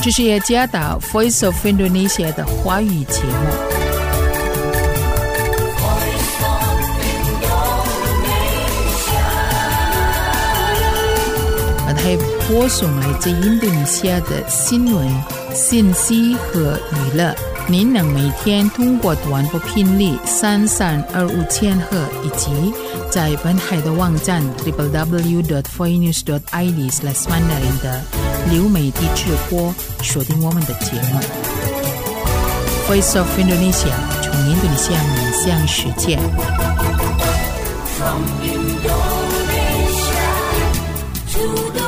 这是耶加达 Voice of Indonesia 的华语节目。还播送来自印度尼西亚的新闻、信息和娱乐。您能每天通过短波频率3325千赫以及在本海的网站 www.voinews.id/mandarin 的流媒体直播锁定我们的节目。Voice of Indonesia 从印度尼西亚面向世界。From Indonesia to the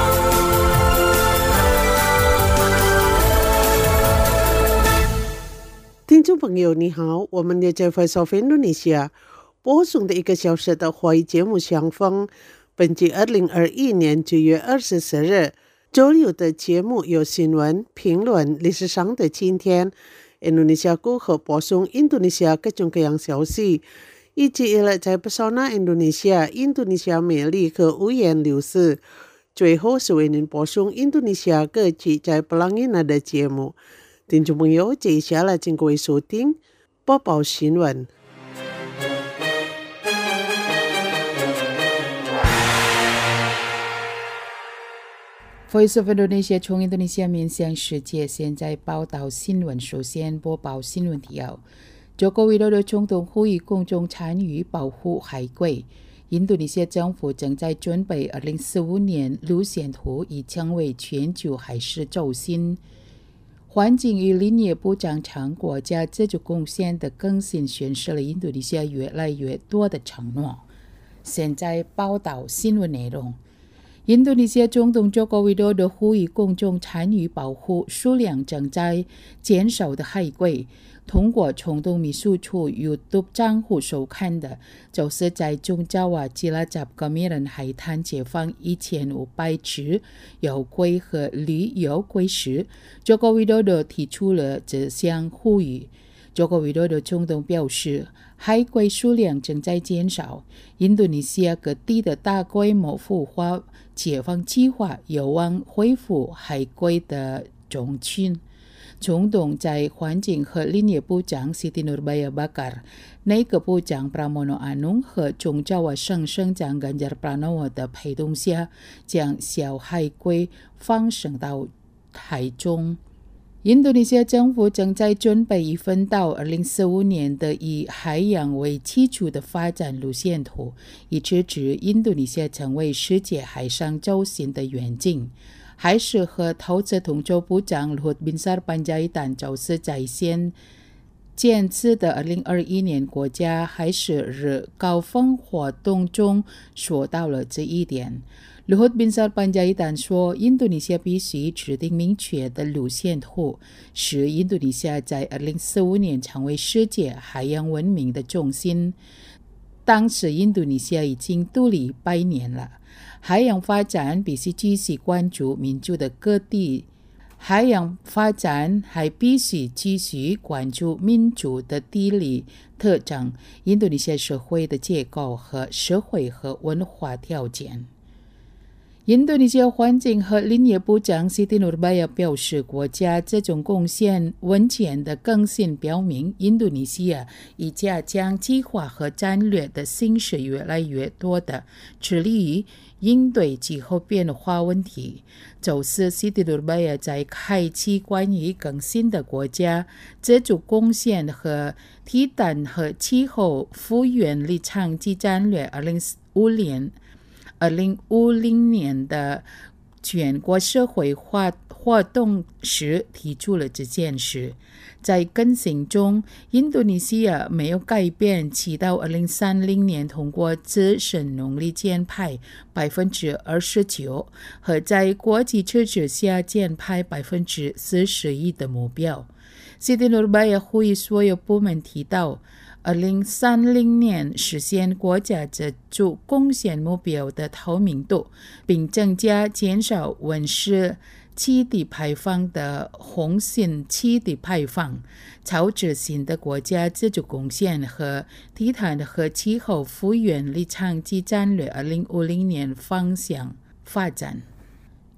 听众朋友你好，我们也在 Voice of Indonesia 播送的1个小时的华语节目相逢。本季2021年9月24日周六的节目有新闻、评论、历史上的今天、印度尼西亚过后播送印度尼西亚各种各样消息，以及在pesona Indonesia、印度尼西亚美丽和五颜六色。最后是为您播送印度尼西亚各地在Pelangina的节目。听众朋友，接下来请各位收听播报新闻。 Voice of Indonesia 从印度尼西亚面向世界，现在报道新闻。首先播报新闻提要：Joko Widodo总统呼吁公众参与保护海龟。印度尼西亚政府正在准备2045年路线图，以成为全球海事中心。环境与林业部长称，国家自主贡献的更新显示了印度尼西亚越来越多的承诺。现在报道新闻内容。印度尼西亚总统 Joko Widodo 呼吁公众参与保护数量正在减少的海龟。通过冲动秘书处 YouTube 账户收看的，就是在中爪哇吉拉扎格米人海滩解放1500只有龟和旅游龟时， Joko Widodo 提出了这项呼吁。 Joko Widodo 总统表示，海龟数量正在减少，印度尼西亚各地的大规模孵化解放计划有望恢复海龟的种群。总统在环境和林业部长 Siti Nurbaya Bakar、 内阁部长 Pramono Anung 和中爪哇省省长 Ganjar Pranowo 的陪同下，将小海龟放生到海中。印度尼西亚政府正在准备一份到2045年的以海洋为基础的发展路线图，以支持印度尼西亚成为世界海上中心的远景。海事和投资统筹部长 Luhut Binsar Panjaitan 就是在建次的2021年国家海事日高峰活动中说到了这一点。Luhut Binsar Panjaitan 说，印度尼西亚必须制定明确的路线图，使印度尼西亚在2045年成为世界海洋文明的中心。当时印度尼西亚已经独立100年了，海洋发展必须继续关注民族的各地，海洋发展还必须继续关注民族的地理特征、印度尼西亚社会的结构和社会和文化条件。印度尼西亚环境和林业部长 Siti Nurbaya 表示，国家这种贡献文件的更新表明，印度尼西亚以加强计划和战略的形式越来越多的致力于应对气候变化问题。就是 Siti Nurbaya 在开启关于更新的国家自主贡献和提档和气候复原立场及战略2050年的全国社会活动时提出了这件事。在更新中，印度尼西亚没有改变其到2030年通过自身农力减排29%和在国际支持下减排41%的目标。Siti Nurbaya 呼吁所有部门提到2030年实现国家自主贡献目标的透明度，并增加减少温室气体排放的红线气体排放，朝着新的国家自主贡献和低碳和气候复原立场及战略2050年方向发展。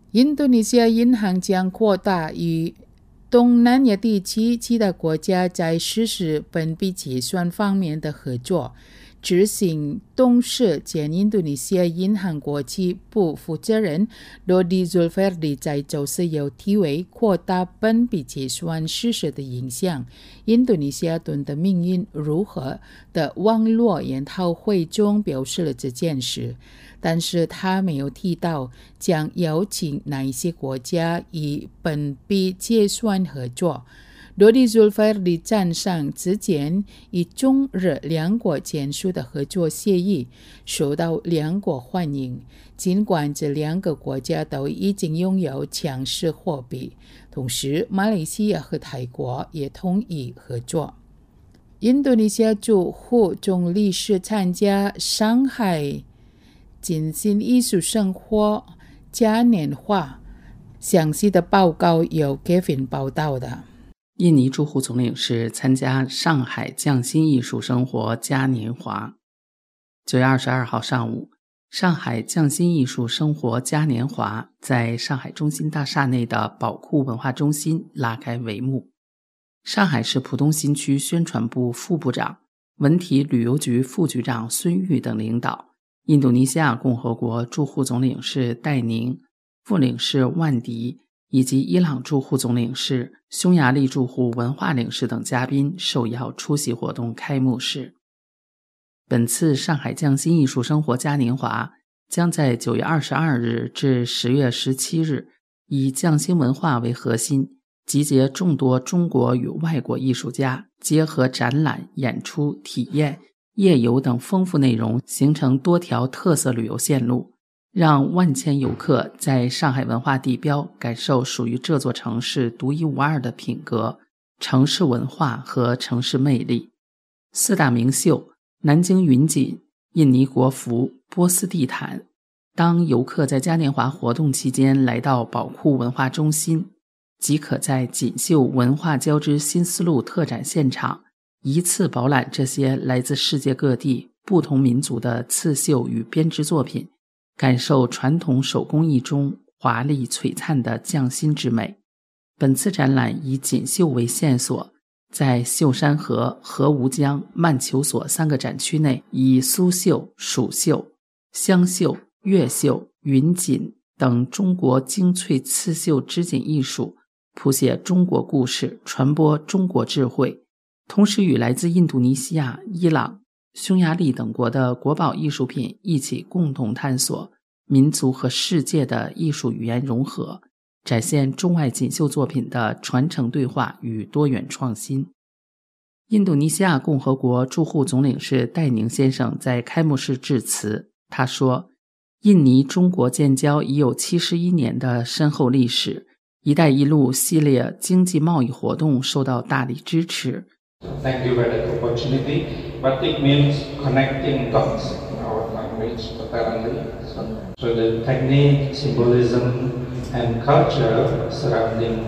印度尼西亚银行将扩大与东南亚地区其他国家在实施本币结算方面的合作。执行董事兼印度尼西亚银行国际部负责人罗迪祖菲尔迪在周四有提为扩大本币结算实施的影响印度尼西亚盾的命运如何的网络研讨会中表示了这件事，但是他没有提到将邀请哪一些国家与本币结算合作。罗迪祖菲尔迪赞赏之前与中日两国签署的合作协议受到两国欢迎，尽管这两个国家都已经拥有强势货币，同时马来西亚和泰国也同意合作。印度尼西亚驻沪总领事参加上海进行艺术生活嘉年华，详细的报告由 Kevin 报道的。 印尼驻沪总领事参加上海匠心艺术生活嘉年华。9月22号上午，上海匠心艺术生活嘉年华在上海中心大厦内的宝库文化中心拉开帷幕。上海市浦东新区宣传部副部长、文体旅游局副局长孙玉等领导，印度尼西亚共和国驻沪总领事戴宁、副领事万迪以及伊朗驻沪总领事、匈牙利驻沪文化领事等嘉宾受邀出席活动开幕式。本次上海匠心艺术生活嘉年华将在9月22日至10月17日以匠心文化为核心，集结众多中国与外国艺术家，结合展览、演出、体验、夜游等丰富内容，形成多条特色旅游线路，让万千游客在上海文化地标感受属于这座城市独一无二的品格、城市文化和城市魅力。四大名秀南京云锦、印尼国服、波斯地毯。当游客在嘉年华活动期间来到宝库文化中心，即可在锦绣文化交织新思路特展现场一次饱览这些来自世界各地不同民族的刺绣与编织作品，感受传统手工艺中华丽璀璨的匠心之美。本次展览以锦绣为线索，在秀山河、河吴江、曼球所3个展区内，以苏绣、蜀绣、湘绣、越绣、云锦等中国精粹刺绣织锦艺术，谱写中国故事，传播中国智慧，同时与来自印度尼西亚、伊朗、匈牙利等国的国宝艺术品一起共同探索民族和世界的艺术语言融合，展现中外锦绣作品的传承对话与多元创新。印度尼西亚共和国驻沪总领事戴宁先生在开幕式致辞，他说，印尼中国建交已有71年的深厚历史，一带一路系列经济贸易活动受到大力支持。 Thank you for that opportunity, but it means connecting dots in our language apparently. So the technique, symbolism, and culture surrounding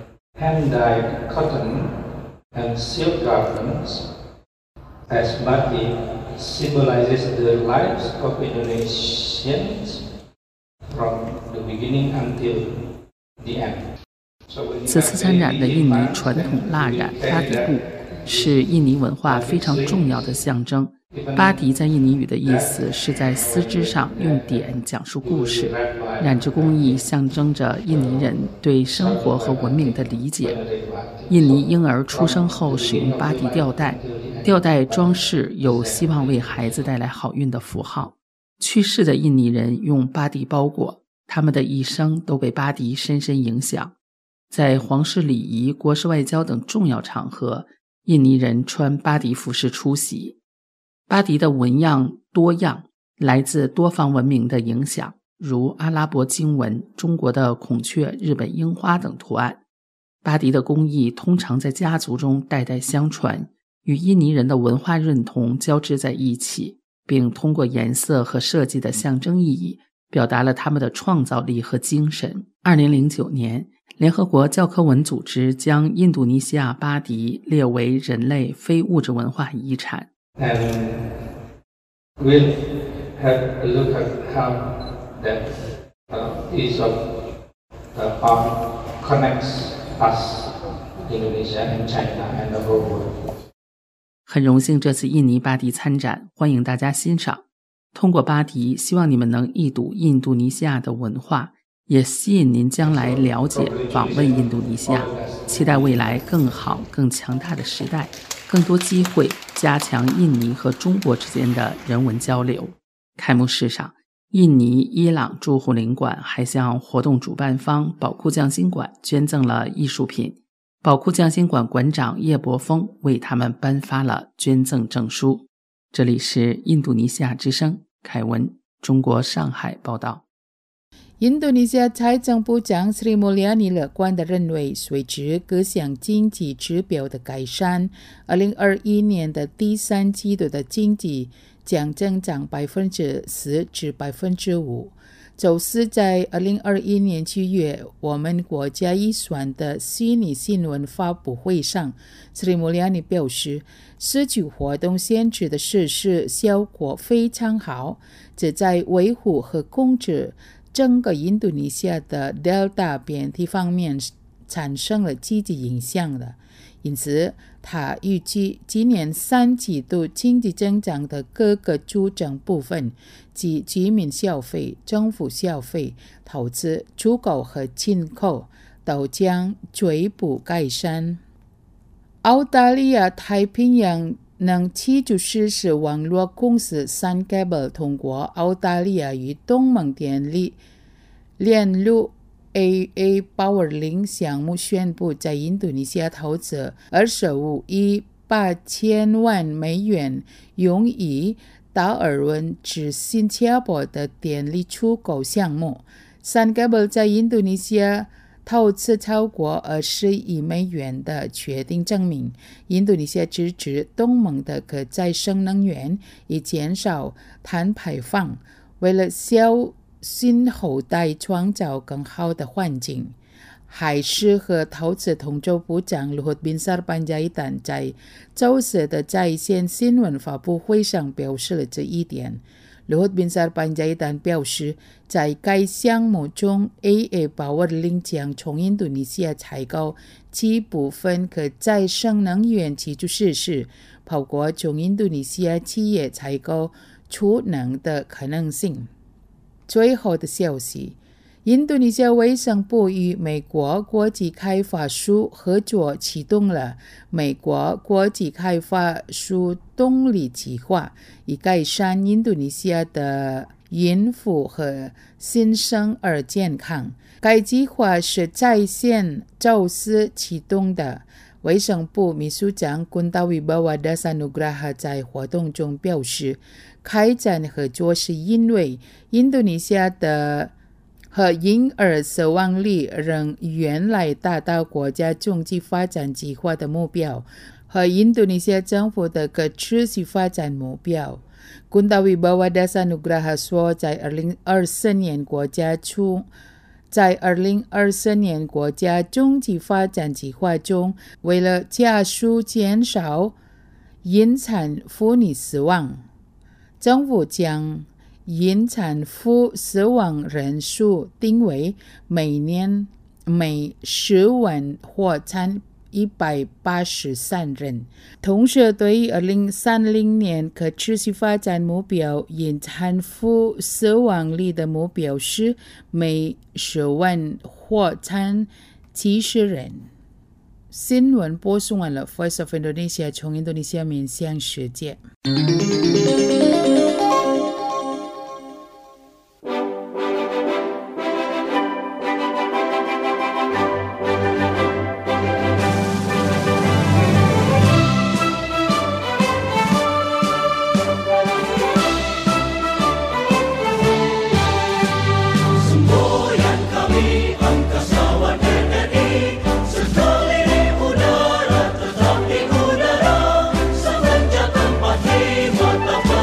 hand-dyed cotton and silk garments as batik symbolizes the lives of Indonesians from the beginning until the end. 此次参展的印尼传统蜡染巴迪布是印尼文化非常重要的象征。巴迪在印尼语的意思是在丝织上用点讲述故事，染织工艺象征着印尼人对生活和文明的理解。印尼婴儿出生后使用巴迪吊带，吊带装饰有希望为孩子带来好运的符号。去世的印尼人用巴迪包裹，他们的一生都被巴迪深深影响。在皇室礼仪、国事外交等重要场合，印尼人穿巴迪服饰出席。巴迪的纹样多样，来自多方文明的影响，如阿拉伯经文、中国的孔雀、日本樱花等图案。巴迪的工艺通常在家族中代代相传，与印尼人的文化认同交织在一起，并通过颜色和设计的象征意义，表达了他们的创造力和精神。2009年，联合国教科文组织将印度尼西亚巴迪列为人类非物质文化遗产。 And we'll have a look at how that piece of connects us, Indonesia and China and the whole world. 很荣幸这次印尼巴迪参展，欢迎大家欣赏。通过巴迪，希望你们能一睹印度尼西亚的文化，也吸引您将来了解、访问印度尼西亚，期待未来更好、更强大的时代，更多机会加强印尼和中国之间的人文交流。开幕式上，印尼、伊朗驻沪领馆还向活动主办方宝库匠心馆捐赠了艺术品。宝库匠心馆馆长叶伯峰为他们颁发了捐赠证书。这里是印度尼西亚之声，凯文，中国上海报道。 印度尼西亚财政部长 Sri Mulyani 乐观地认为，随着各项经济指标的改善，2021年的第三季度的经济将增长 4% 至 5%。就是在2021年7月，我们国家预算的虚拟新闻发布会上， Sri Mulyani 表示，社区活动限制的实施效果非常好，这在维护和控制整个印度尼西亚的 Delta 变体方面产生了积极影响的。因此，他预计今年3季度经济增长的各个组成部分，即居民消费、政府消费、投资、出口和进口，都将逐步改善。澳大利亚太平洋能继续实施网络公司 Sun Cable 通过澳大利亚与东盟电力链路AA Powerlink 项目宣布在印度尼西亚投资25亿8千万美元，用于达尔文至新加坡的电力出口项目。Sun Cable 在印度尼西亚投资超过20亿美元的决定证明，印度尼西亚支持东盟的可再生能源，以减少碳排放，为了新后代创造更好的环境。海事和投资统筹部长 Luhut Binsar Panjaitan 在周四的在线新闻发布会上表示了这一点。Luhut Binsar Panjaitan 表示，在该项目中 AA Powerlink 将从印度尼西亚采购其部分可再生能源基础设施，包括从印度尼西亚企业采购储能的可能性。最后的消息，印度尼西亚卫生部与美国国际开发署合作启动了美国国际开发署动力计划，以改善印度尼西亚的孕妇和新生儿健康。该计划是在线周四启动的。卫生部秘书长 Kuntawibawa Dasanugraha 在活动中表示，开展合作是因为印度尼西亚的和婴儿死亡率仍远来达到国家经济发展计划的目标和印度尼西亚政府的可持续发展目标。Kuntawibawa Dasanugraha 说，在2024年国家经济发展计划中，为了加速减少孕产妇女死亡，政府将孕产妇死亡人数定为每年每10万或产183人。同时，对于2030年可持续发展目标，孕产妇死亡率的目标是每10万或产70人。新闻播送完了 Voice of Indonesia 从印度尼西亚面向世界。 Mata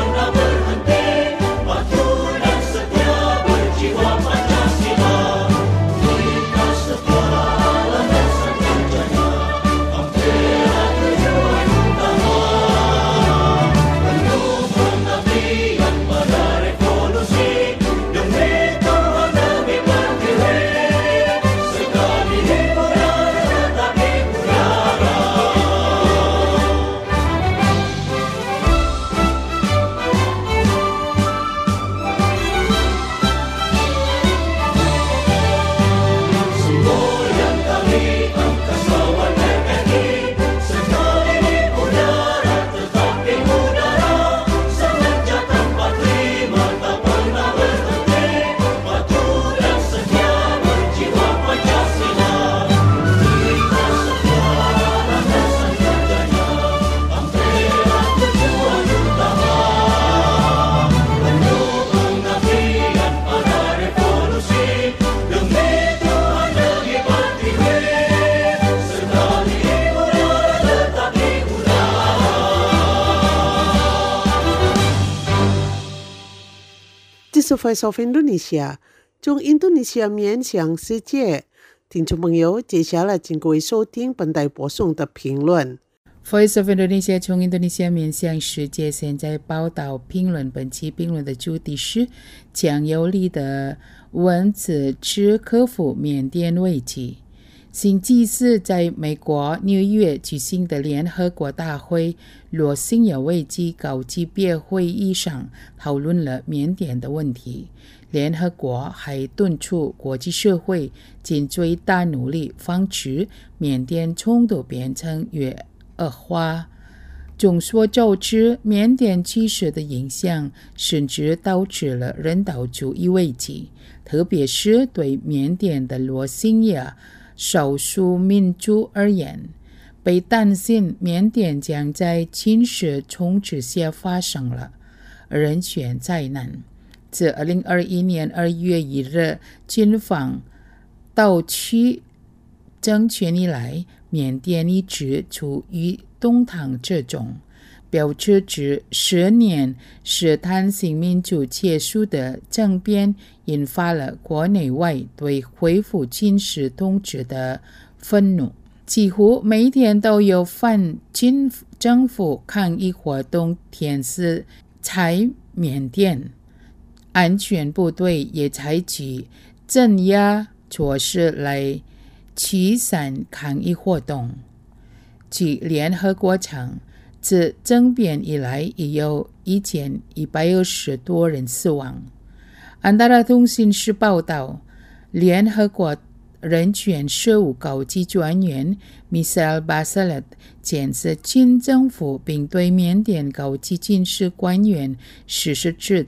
是 Voice of Indonesia 从印度尼西亚面向世界。听众朋友，接下来请各位收听本台播送的评论。 Voice of Indonesia 从印度尼西亚面向世界，现在报道评论。本期评论的主题是强有力的文字之克服缅甸危机。星期四在美国纽约举行的联合国大会罗兴亚危机高级别会议上讨论了缅甸的问题。联合国还敦促国际社会尽最大努力防止缅甸冲突变成越恶化。众所周知，缅甸局势的影响甚至导致了人道主义危机，特别是对缅甸的罗兴亚少数民族而言，被担心缅甸将在军事统治下发生了人权灾难。自2021年2月1日军方盗取政权以来，缅甸一直处于动荡之中，标志着10年试探性民主结束的政变引发了国内外对恢复军事统治的愤怒。几乎每天都有反军政府抗议活动天使在缅甸，安全部队也采取镇压措施来驱散抗议活动。据联合国称，自政变以来已有1120多人死亡。安达拉通讯社报道，联合国人权事务高级专员 Michelle Bachelet 谴责军政府，并对缅甸高级军事官员实施制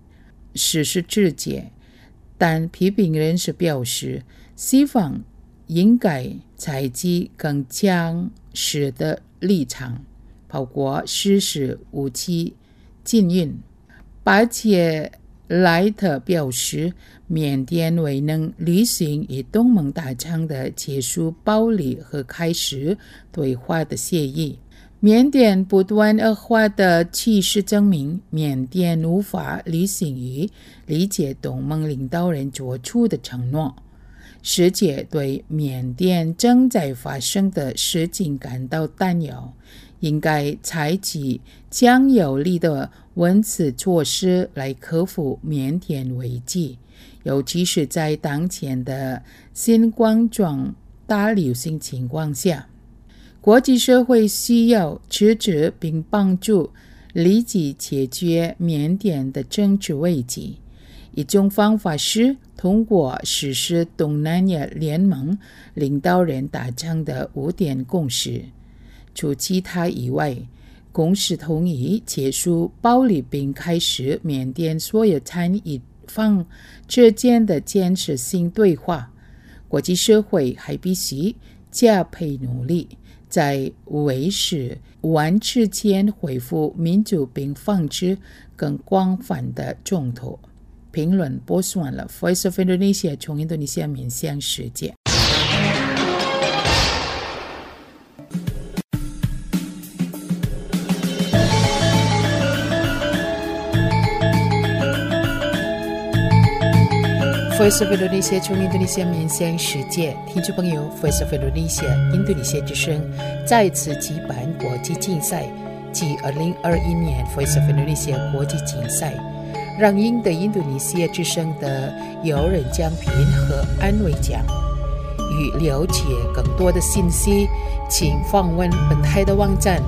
裁，但批评人士表示，西方应该采取更强势的立场，包括实施武器禁运。巴切莱特表示，缅甸未能履行与东盟达成的结束暴力和开始对话的协议。缅甸不断恶化的趋势证明，缅甸无法履行与理解东盟领导人做出的承诺。世界对缅甸正在发生的事情感到担忧，应该采取强有力的文字措施来克服缅甸危机，尤其是在当前的新冠状大流行情况下。国际社会需要支持并帮助立即解决缅甸的政治危机。一种方法是通过实施东南亚联盟领导人达成的5点共识。除其他以外，共识同意结束暴力并开始缅甸所有参与方之间的建设性对话。国际社会还必须加倍努力，在维持完之前恢复民主并防止更广泛的冲突。评论播送完了 Voice of Indonesia 从印度尼西亚面向世界。Voice of Indonesia 从印度尼西亚面向世界，听众朋友 Voice of Indonesia 印度尼西亚之声再次举办国际竞赛，即2021年 Voice of Indonesia 国际竞赛，让赢得印度尼西亚之声的友人奖品和安慰奖。与了解更多的信息，请访问本台的网站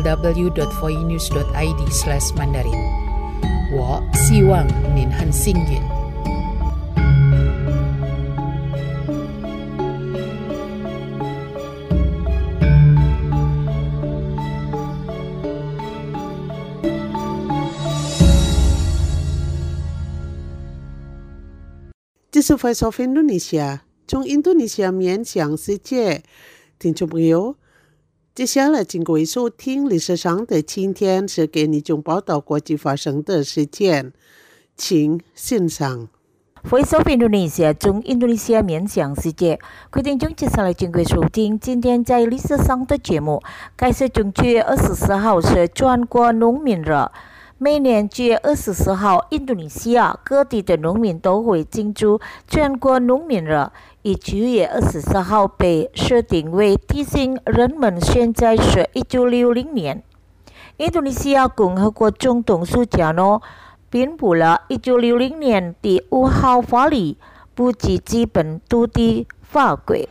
www.voinews.id/mandarin。我希望您很幸运。 这是 Voice of Indonesia 从印度尼西亚面向世界。听众朋友，接下来请各位收听历史上的今天是给你种报道国际发生的事件，请欣赏。 Voice of Indonesia 从印度尼西亚面向世界，各位听众接下来请各位收听今天在历史上的节目。开始从9月24号是中国农民日。 每年9月24号，印度尼西亚各地的农民都会庆祝全国农民日，以9月24号被设定为提醒人们现在是1960年。印度尼西亚共和国总统苏加诺颁布了1960年第5号法律，普及基本土地法规。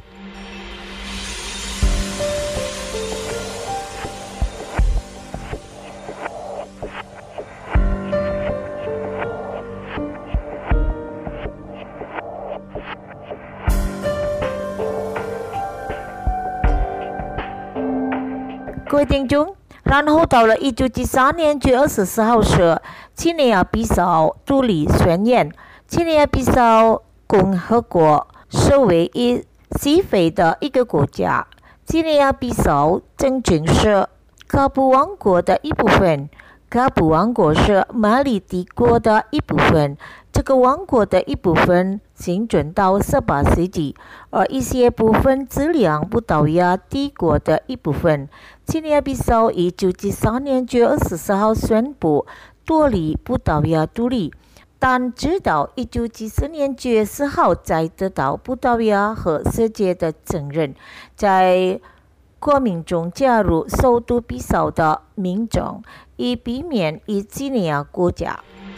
各位听众，然后到了1973年9月24号时，奇尼亚比绍独立宣言。奇尼亚比绍共和国是唯一西非的一个国家。奇尼亚比绍曾经是卡布王国的一部分。卡布王国是马里帝国的一部分，这个王国的一部分幸存到18世纪，而一些部分质量葡萄牙帝国的一部分。奇尼亚比绍1973年9月24号宣布脱离葡萄牙独立，但直到1974年9月4号才得到葡萄牙和世界的承认，在国民中加入首都比绍的民众，以避免以奇尼亚国家。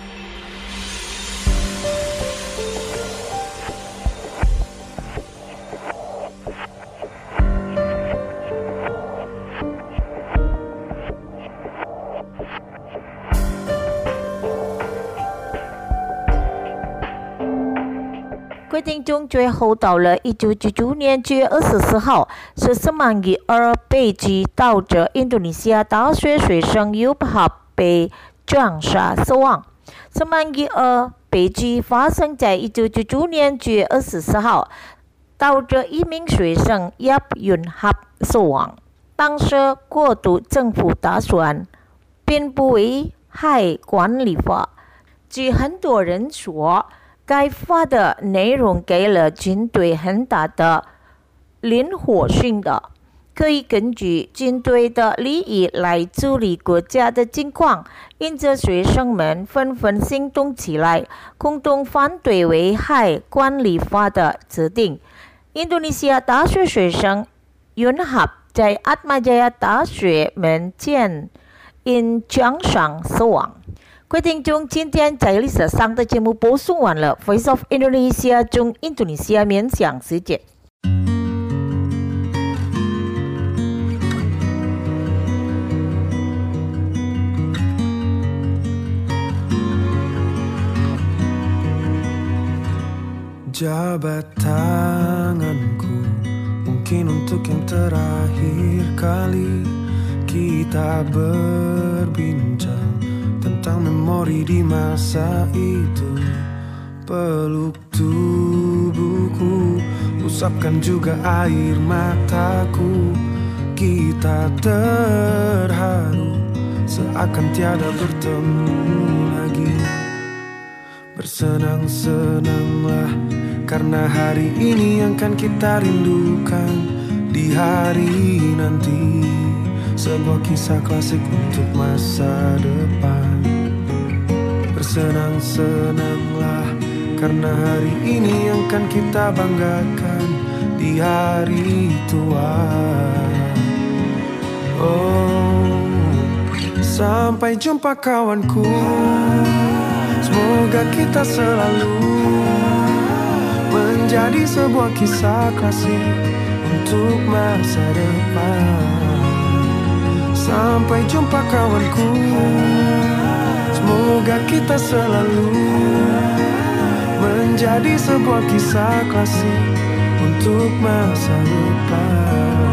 规定中最后到了1999年9月24号，是Semanggi2悲剧导致印度尼西亚大学学生Yubhab被枪杀死亡。Semanggi2悲剧发生在1999年9月24号，导致一名学生Yubhab死亡。当时国土政府打算并不危害管理法，据很多人说，该法的内容给了军队很大的灵活性的，可以根据军队的利益来处理国家的情况，因此学生们纷纷行动起来，共同反对危害管理法的制定。印度尼西亚大学学生Yubhab在Atmajaya大学门前因枪伤死亡。各位听众，今天在历史上的节目播送完了。Voice of Indonesia 中印度尼西亚面向世界。 Jabat tanganku, mungkin untuk yang terakhir kali kita berbincang tentang memori di masa itu. Peluk tubuhku, usapkan juga air mataku. Kita terharu, seakan tiada bertemu lagi. Bersenang-senanglah, karena hari ini yang kan kita rindukan. Di hari nanti, sebuah kisah klasik untuk masa depan. Bersenang-senanglah, karena hari ini yang kan kita banggakan. Di hari tua, oh, sampai jumpa kawanku. Semoga kita selalu menjadi sebuah kisah klasik untuk masa depan. Sampai jumpa kawanku, semoga kita selalu menjadi sebuah kisah klasik untuk masa depan.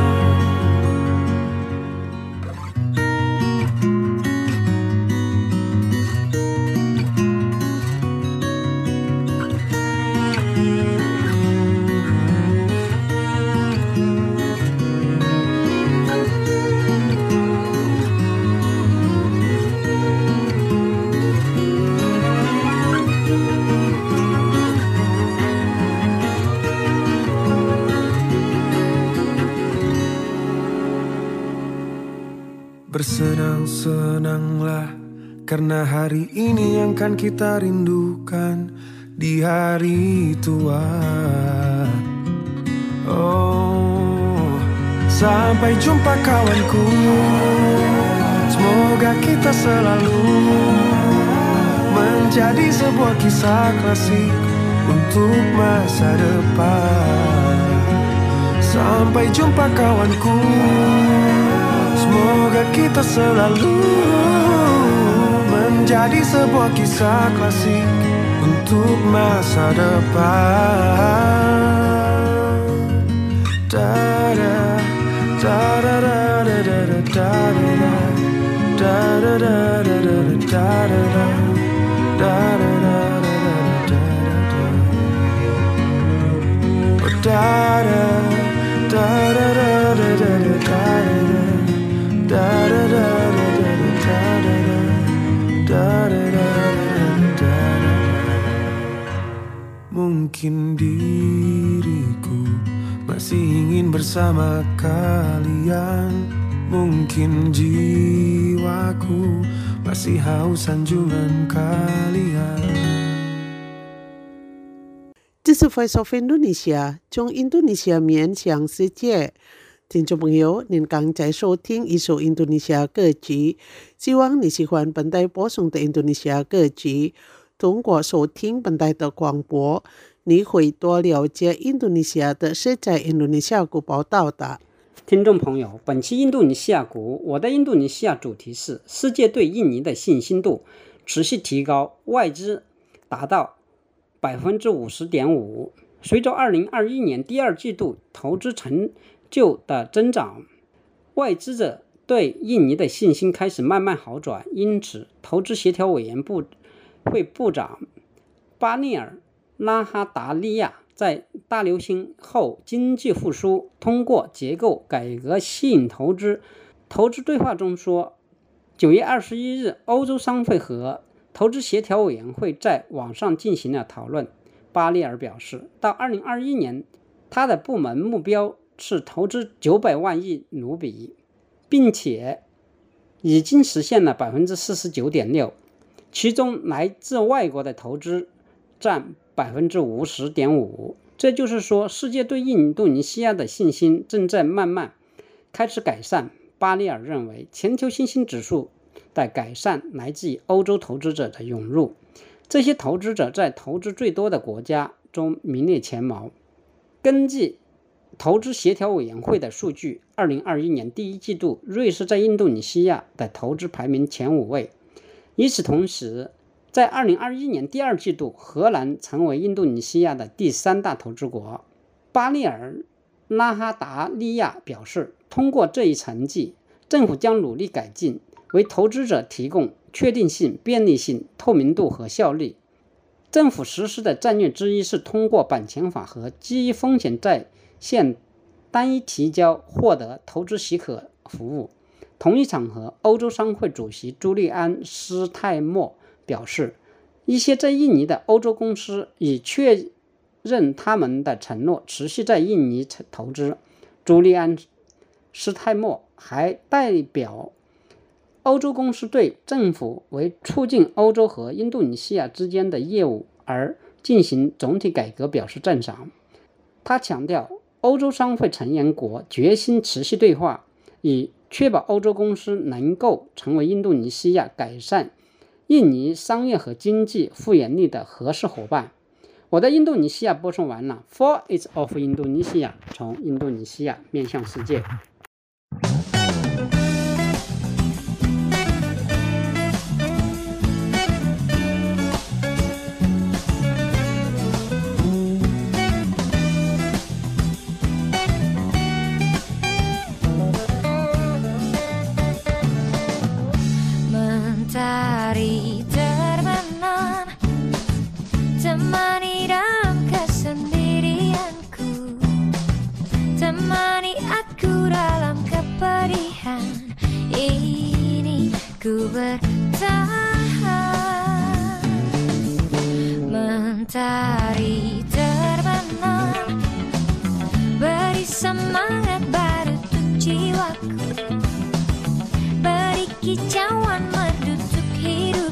Bersenang-senanglah, Karena hari ini yang kan kita rindukan di hari tua. Oh, sampai jumpa kawanku. Semoga kita selalu menjadi sebuah kisah klasik untuk masa depan. Sampai jumpa kawanku. Semoga kita selalu menjadi sebuah kisah klasik untuk masa depan. Da-da, da-da-da-da-da-da-da-da, da-da-da-da-da-da-da-da, da-da-da-da-da-da-da-da, da-da, mungkin diriku masih ingin bersama kalian. Mungkin jiwaku masih haus sanjungan kalian. 这是 Voice of Indonesia 从印度尼西亚面向世界。听众朋友，您刚才收听一首印度尼西亚歌曲，希望你喜欢本台播送的印度尼西亚歌曲。通过收听本台的广播，你会多了解印度尼西亚的实在印度尼西亚国报道的。 听众朋友，本期印度尼西亚国，我的印度尼西亚主题是世界对印尼的信心度持续提高，外资达到 50.5%。 随着2021年第二季度投资成就的增长，外资者对印尼的信心开始慢慢好转，因此投资协调委员会部长巴内尔拉哈达利亚在大流行后经济复苏，通过结构改革吸引投资。投资对话中说，9月21日，欧洲商会和投资协调委员会在网上进行了讨论。巴利尔表示，到2021年，他的部门目标是投资900万亿卢比，并且已经实现了 49.6%， 其中来自外国的投资占 50.5%。 这就是说，世界对印度尼西亚的信心正在慢慢开始改善。巴利尔认为，全球信心指数的改善来自于欧洲投资者的涌入，这些投资者在投资最多的国家中名列前茅。根据投资协调委员会的数据，2021年第一季度，瑞士在印度尼西亚的投资排名前5位。与此同时，在2021年第二季度，荷兰成为印度尼西亚的第3大投资国。巴利尔拉哈达利亚表示，通过这一成绩，政府将努力改进，为投资者提供确定性、便利性、透明度和效率。政府实施的战略之一是通过版权法和基于风险在线单一提交获得投资许可服务。同一场合，欧洲商会主席朱利安·施泰默表示，一些在印尼的欧洲公司已确认他们的承诺，持续在印尼投资。朱利安·施泰默还代表欧洲公司对政府为促进欧洲和印度尼西亚之间的业务而进行总体改革表示赞赏。他强调，欧洲商会成员国决心持续对话，以确保欧洲公司能够成为印度尼西亚改善印尼商业和经济复原力的合适伙伴。我的印度尼西亚播送完了。 Voice of Indonesia 从印度尼西亚面向世界。 Mentari terbenam, temani dalam kesendirianku, temani aku dalam kepedihan ini, ku bertahan. Mentari terbenam, beri semangat baru untuk jiwaku, beri kicauan merdu untuk hidup.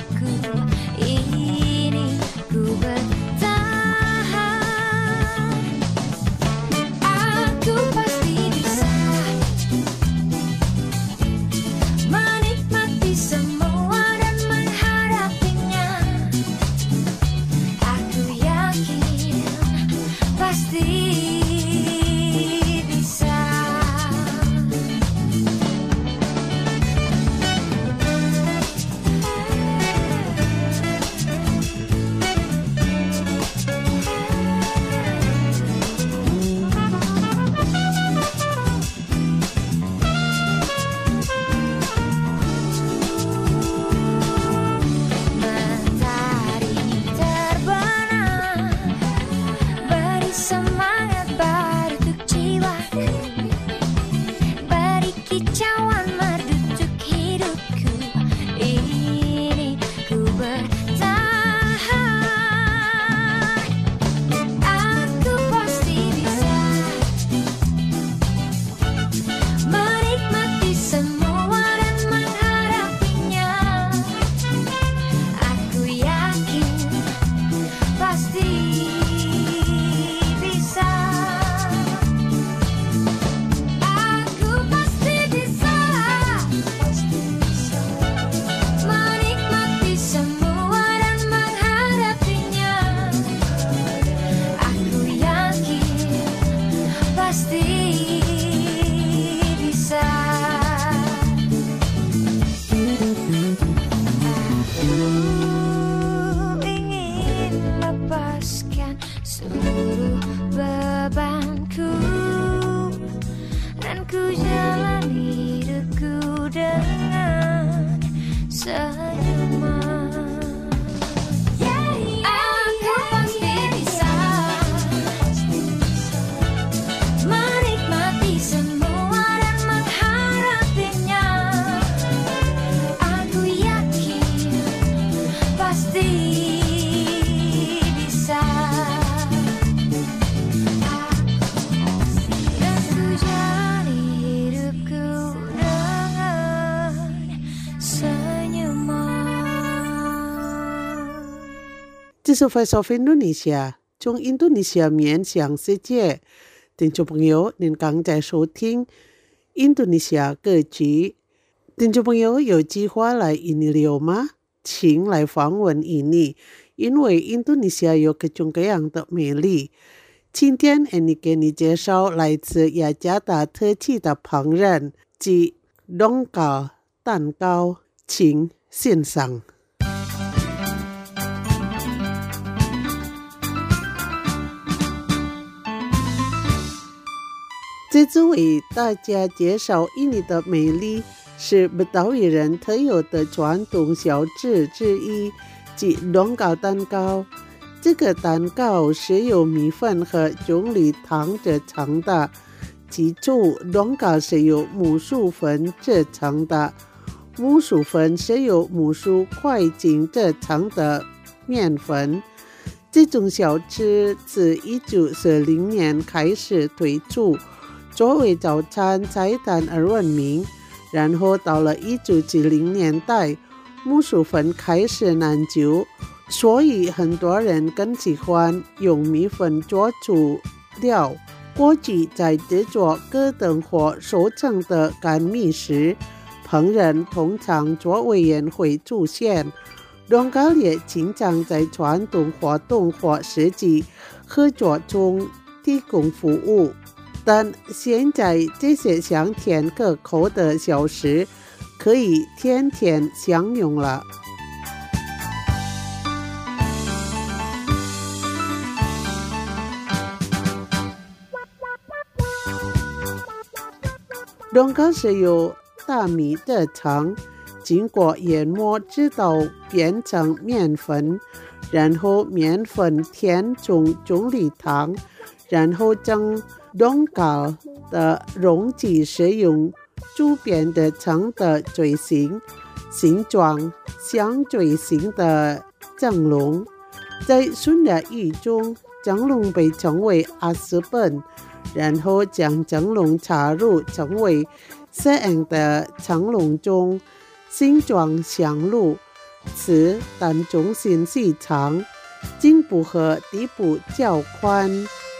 ingin lepaskan seluruh bebanku dan ku jalani hidupku dengan senyuman. Aku pasti bisa menikmati semua dan menghadapinya. Aku yakin pasti bisa. Dan ku jalani hidupku dengan senyuman. 这是 Voice of Indonesia 中印度尼西亚面向世界。听众朋友，您刚在收听印度尼西亚歌曲。听众朋友有计划来印尼旅游吗？请来访问印尼，因为印度尼西亚有各种各样的美丽。今天Annie给你介绍来自雅加达特区的烹饪及龙糕蛋糕，请欣赏。这次为大家介绍印尼的美丽，是不岛屿人特有的传统小吃之一，即龙糕蛋糕。这个蛋糕是由米粉和棕榈糖制成的，记住，龙糕是由木薯粉制成的，木薯粉是由木薯块茎制成的面粉。这种小吃自1940年开始推出，作为早餐菜单而闻名，然后到了1970年代，木薯粉开始难求，所以很多人更喜欢用米粉做主料。过去在制作各等或熟成的干米时，烹饪通常做委员会出现，龙糕也经常在传统活动或实际合作中提供服务。但现在这些香甜可口的小食可以天天享用了。龙糕是由大米制成，经过研磨直到变成面粉，然后面粉填充棕榈糖，然后将龙糕的容器是用竹编的长的锥形，形状像锥形的蒸笼。在顺亚语中，蒸笼被称为阿斯本，然后将蒸笼插入成为摄影的蒸笼中，形状相鹿，此但中心细长，颈部和底部较宽。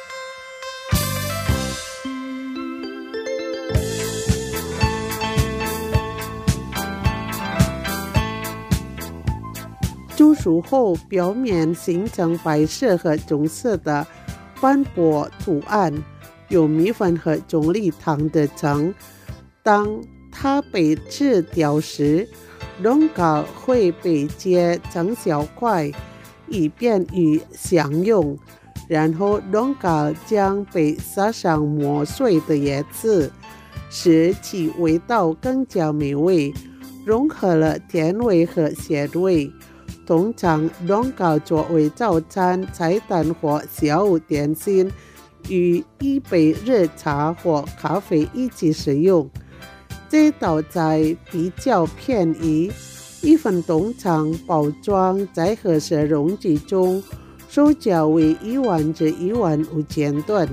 煮熟后，表面形成白色和棕色的斑驳图案，由米粉和棕榈糖制成。当它被吃掉时，龙糕会被切成小块，以便于享用。然后龙糕将被撒上磨碎的叶子，使其味道更加美味，融合了甜味和咸味。通常龙糕作为早餐菜单或下午点心，与一杯热茶或咖啡一起食用。这道菜比较便宜，一份通常包装在褐色容器中，售价为1万至15000盾。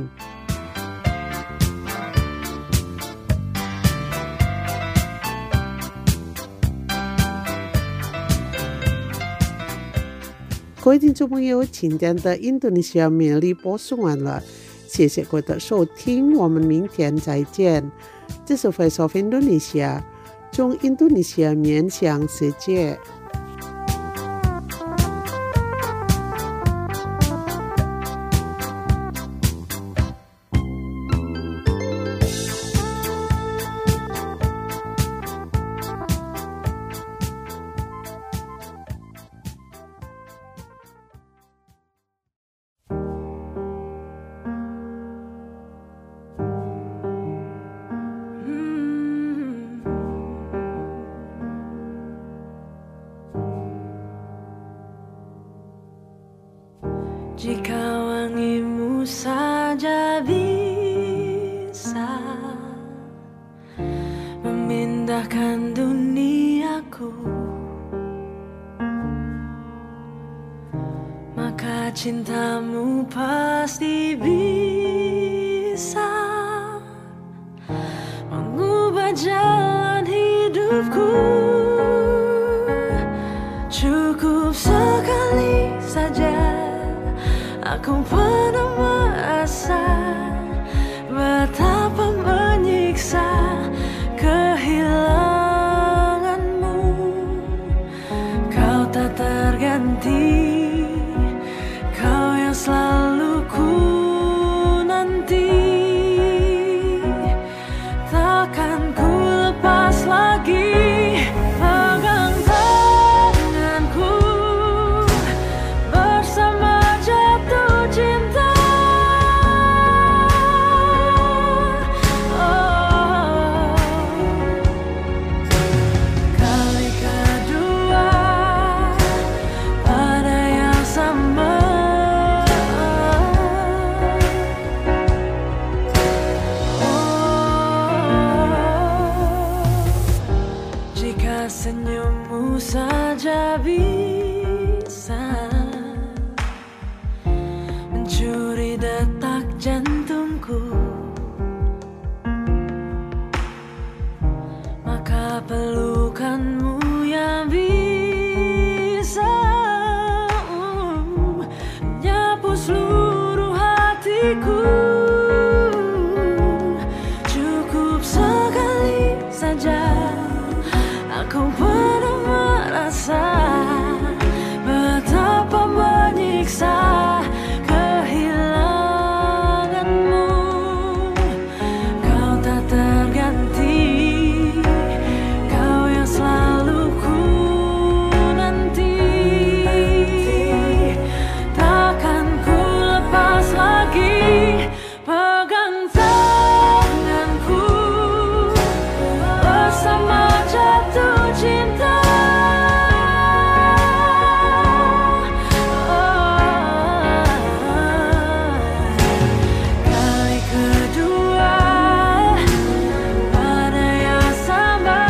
各位听众朋友，今天的印度尼西亚美丽播送完了，谢谢各位的收听，我们明天再见。这是 Voice of Indonesia 从印度尼西亚面向世界。 Jika wangimu saja bisa memindahkan duniaku, maka cintamu pasti bisa mengubah jalan hidupku. Cukup sekali saja aku pernah merasa betapa menyiksa kehilanganmu. Kau tak terganti, kau yang selalu ku nanti. Takkan ku lepas lagi pegang tanganku bersama jatuh cinta. Oh, kali kedua pada yang sama. Jika senyummu saja bisa mencuri detak jantungku, maka pelukanmu yang bisa menyapu seluruh hatiku. Cukup sekali saja aku pernah merasa betapa menyiksa kehilanganmu. Kau tak terganti, kau yang selalu ku nanti. Takkan ku lepas lagi pegang tanganku bersama jatuh cinta. Kali kedua pada yang sama.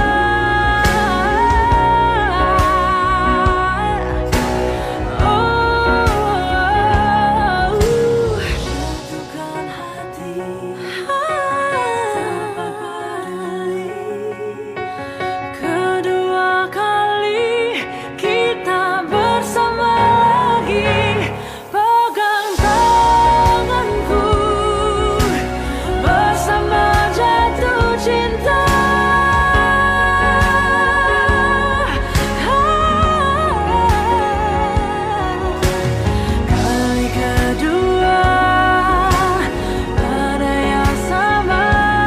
Jatuhkan hati tanpa peduli. Kedua kali kita bersama lagi. Pegang tanganku bersama jatuh cinta. Kali kedua pada yang sama.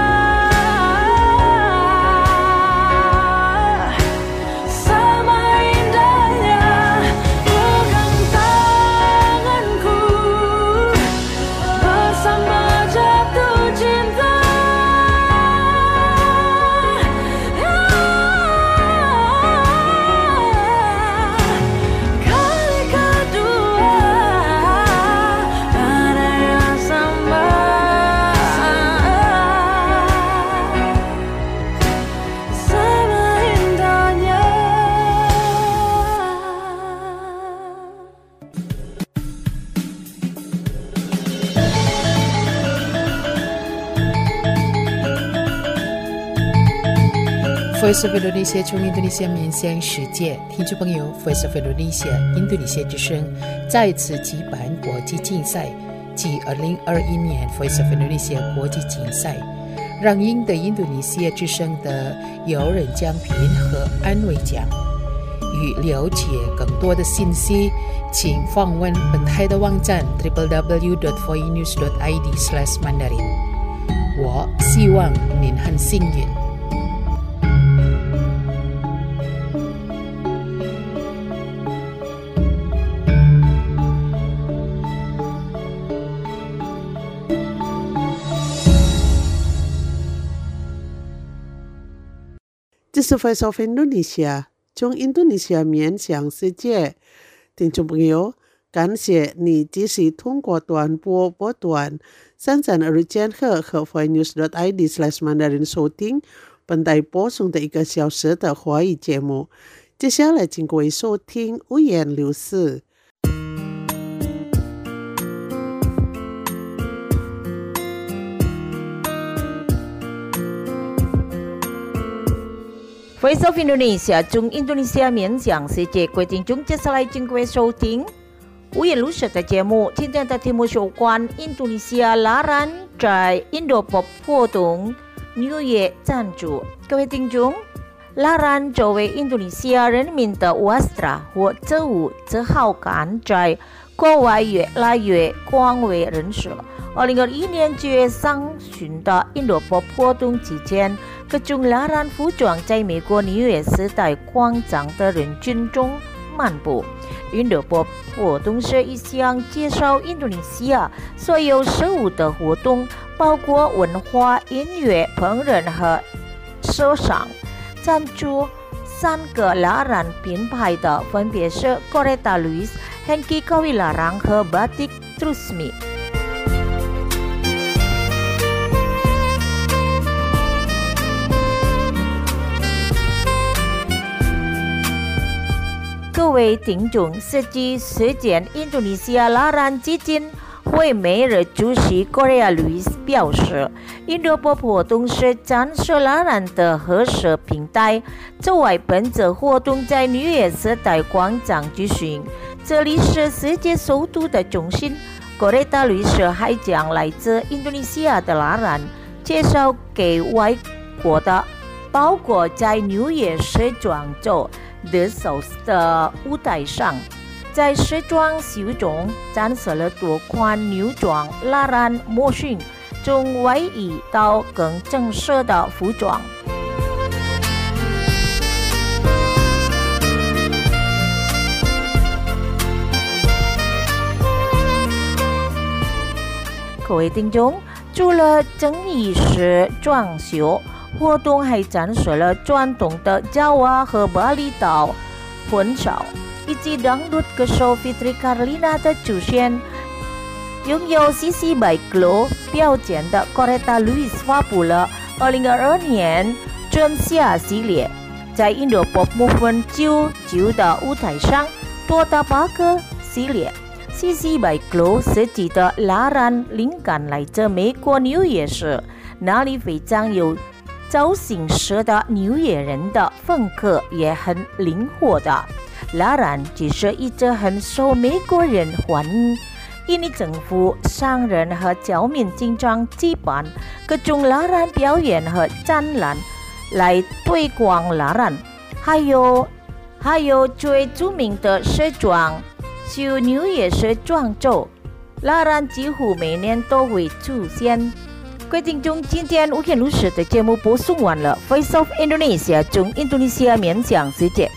Sama indahnya pegang tanganku bersama jatuh cinta. Kali kedua pada yang sama. Sama indahnya. Voice of Indonesia 从印度尼西亚面向世界，听众朋友 ，Voice of Indonesia 印度尼西亚之声再次举办国际竞赛，即2021年 Voice of Indonesia 国际竞赛，让赢得印度尼西亚之声的有人奖品和安慰奖。与了解更多的信息，请访问本台的网站 www.voinews.id/mandarin。我希望您很幸运。 这是 Voice of Indonesia 从印度尼西亚面向世界，听众朋友， 感谢你即时通过短波波段33日间赫和 voinews.id/mandarin 收听本台播送的1个小时的华语节目。接下来请各位收听五言六事。 Voice of Indonesia 中印度尼西亚勉强世界规定中，接下来请各位收听五言六事的节目。今天的题目有关印度尼西亚larang在印度pop活动New Year 赞助。各位听众，larang作为印度尼西亚人民的 wastra 或责务之好感在国外越来越广为人知。2021年9月上旬的印度pop活动期间，各种larang服装在美国纽约时代广场的人群中漫步。印度pop活动是一项介绍印度尼西亚所有事物的活动，包括文化、音乐、烹饪和时尚。赞助3个larang品牌的分别是 Coretta Lewis、Henki Kawilarang 和 Batik Trusmi。各位听众，实际时间，印度尼西亚larang基金会每日主席 Coretta Lewis 表示，印度pop活动是展示larang的合适平台。此外，本次活动在纽约时代广场举行，这里是世界首都的中心。Coretta Lewis 还将来自印度尼西亚的larang介绍给外国的，包括在纽约时装周The South 的舞台上，在时装秀中展示了多款女装larang模型，从外衣到更正式的服装。各位听众，除了整理式装修，活动还展示了传统的Jawa和巴厘岛婚纱，以及dangdut歌手 Fitri Karlina 的出现。拥有 CC by Glow 标签的 Coretta Lewis 发布了2022年春夏系列，在印度pop movement 99的舞台上，多达8个系列。CC by Glow 设计的larang灵感来自美国纽约市，那里非常有造型师的纽约人的风格也很灵活的。larang 其实一直很受美国人欢迎，印尼政府、商人和侨民经常举办各种larang表演和展览来推广larang。还有最著名的时装秀纽约时装周，larang几乎每年都会出现。各位听众，今天五言六事的节目播送完了。Voice of Indonesia 中印度尼西亚勉强世界。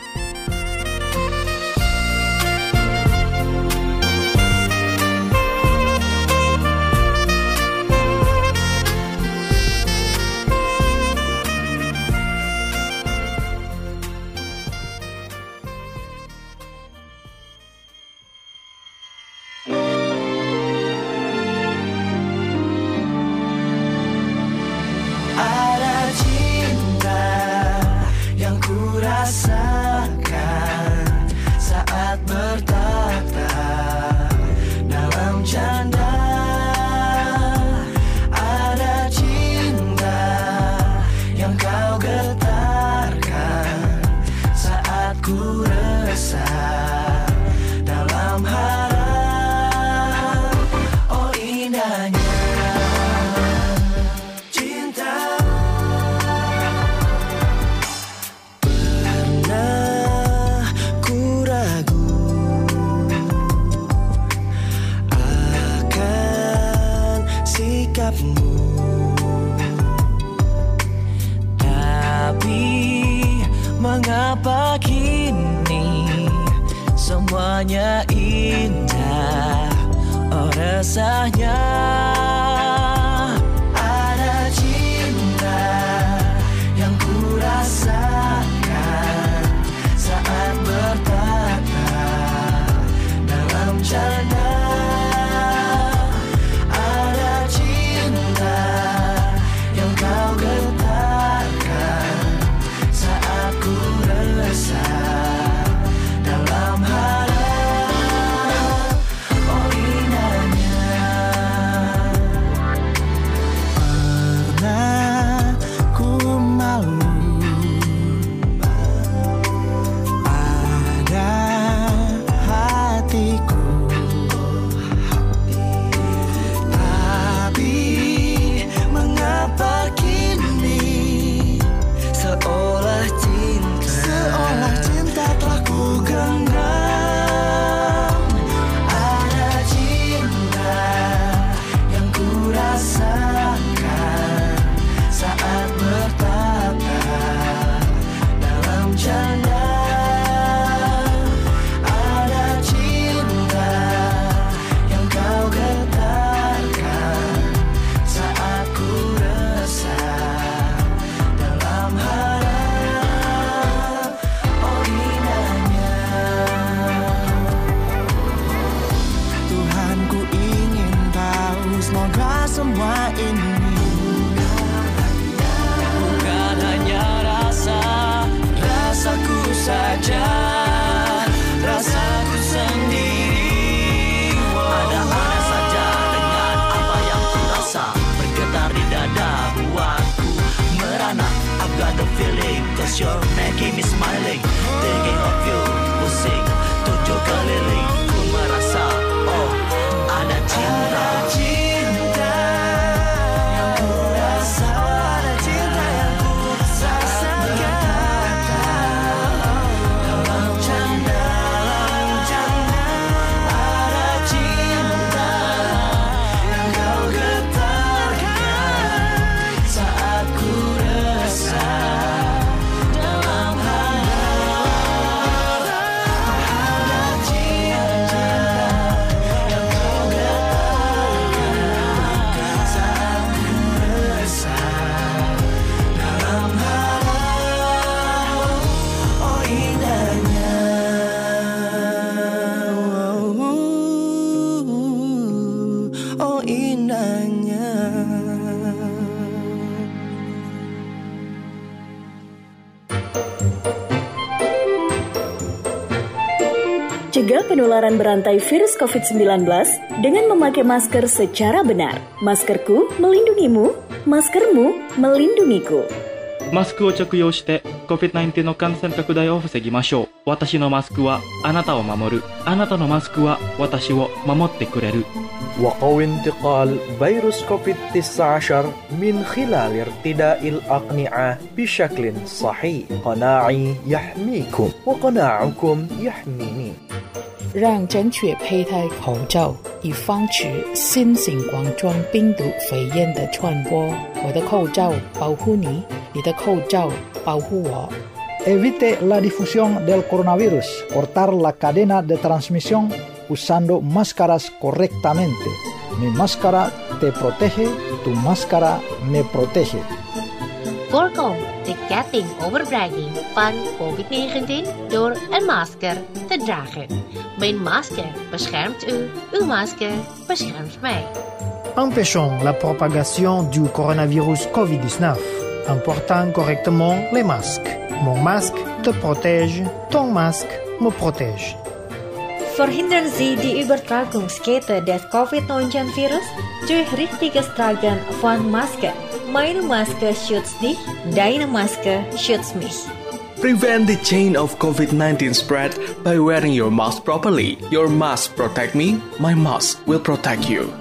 Mengapa kini semuanya indah? Oh resahnya ada cinta yang ku rasakan saat bertatap dalam Cegah penularan berantai virus COVID-19 dengan memakai masker secara benar. Maskerku melindungimu, maskermu melindungiku. マスクを着用して COVID-19 の感染拡大を防ぎましょう。私のマスクはあなたを守る。あなたのマスクは私を守ってくれる。 وقوي انتقال فيروس كوفيد-19 من خلال ارتداء الأقنعة بشكل صحيح. قناعي يحميكم وقناعكم يحميني. 让正确佩戴口罩，以防止新型冠状病毒肺炎的传播。我的口罩保护你，你的口罩保护我。 Evite la difusión del coronavirus. Cortar la cadena de transmisión usando máscaras correctamente. Mi máscara te protege, tu máscara me protege. Voorkom de ketting overbrenging van COVID-19 door een masker te dragen. Mijn masker beschermt u, uw masker beschermt mij. Empêchons la propagation du coronavirus COVID-19 en portant correctement les masques. Mon masque te protège, ton masque me protège. Verhindern Sie die Übertragungskette des Covid-19-Virus durch richtiges Tragen von Masken. Meine Maske schützt dich, deine Maske schützt mich. Prevent the chain of COVID-19 spread by wearing your mask properly. Your mask protect me, my mask will protect you.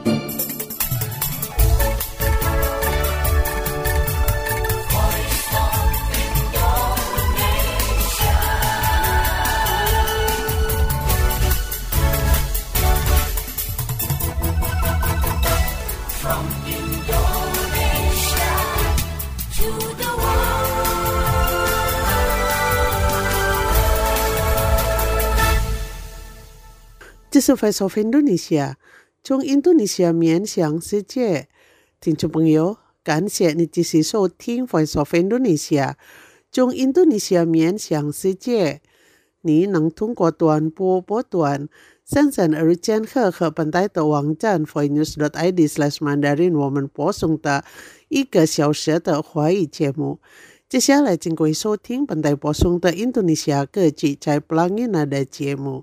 这是 Voice of Indonesia 从印度尼西亚面向世界。听众朋友，感谢你继续收听 Voice of Indonesia 从印度尼西亚面向世界。你能通过短波波段生产而监测和本台的网站 voicenews.id/mandarin 我们播送的1个小时的华语节目。接下来请各位收听本台播送的印度尼西亚各地在 Pelangi Nada 节目。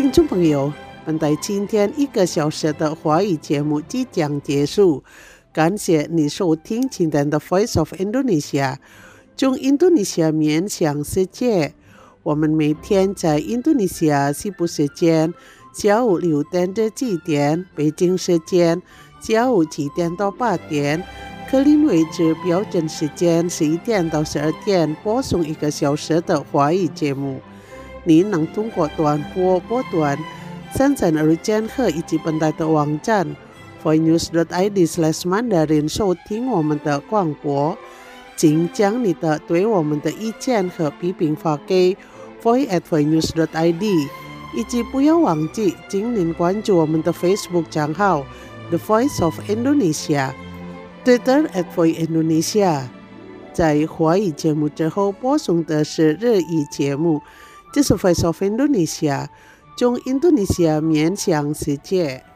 听众朋友，本台今天1个小时的华语节目即将结束，感谢你收听今天的 Voice of Indonesia， 从印度尼西亚面向世界。我们每天在印度尼西亚西部时间下午6点至7点，北京时间下午7点到8点，克林维治标准时间11点到12点播送1个小时的华语节目。你能通过短波波段、三层日间和以及本台的网站 voinews.id/mandarin 收听我们的广播。请将你的对我们的意见和批评发给 voice@voinews.id， 以及不要忘记请您关注我们的 Facebook 账号 The Voice of Indonesia， Twitter @voiceindonesia。 在华语节目之后播送的是日语节目，这是 Voice of Indonesia， 从印度尼西亚面向世界。